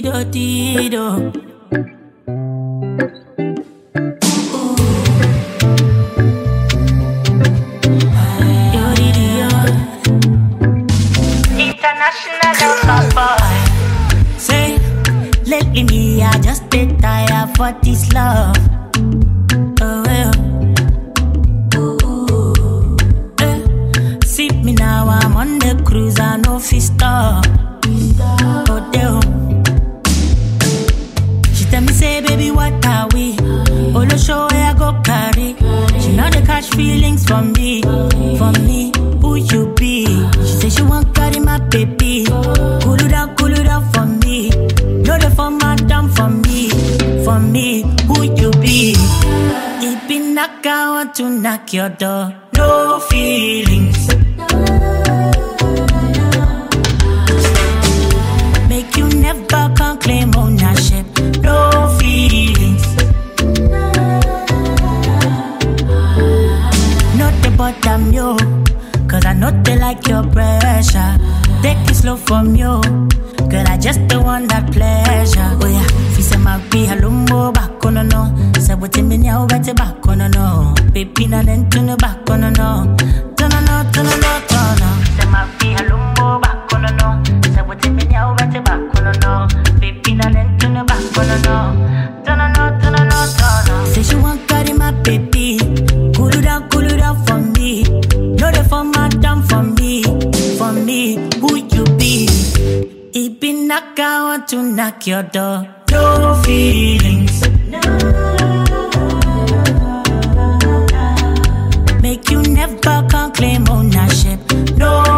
Dido. International boy. Say, lately me, I just get tired for this love. Oh well. See me now, I'm on the cruise, I know fi stop. Oh damn. She tell me say, baby, what are we? All the show where I go carry. She know they catch feelings from me, who you be? She say she want carry my baby. Cool it down for me. Know the format down for me, who you be? It be knock, I want to knock your door. No feelings. Make you never can claim ownership. No feelings. Not the bottom, yo. Cause I know they like your pressure. Take it slow from you. Girl, I just don't want that pleasure. Oh yeah, if you say my be halumbo back on no. Say what you mean, you better back on no. Baby, na then turn the back on no. Turn no. Say my be halumbo back on no. Say what you mean, you better back on no. Baby, na then turn the back on no. Turn no. Say she want carry my baby. Cool it down for me. Know the format down for me, who you be? It be knock, I want to knock your door. No feelings. Make you never can claim ownership. No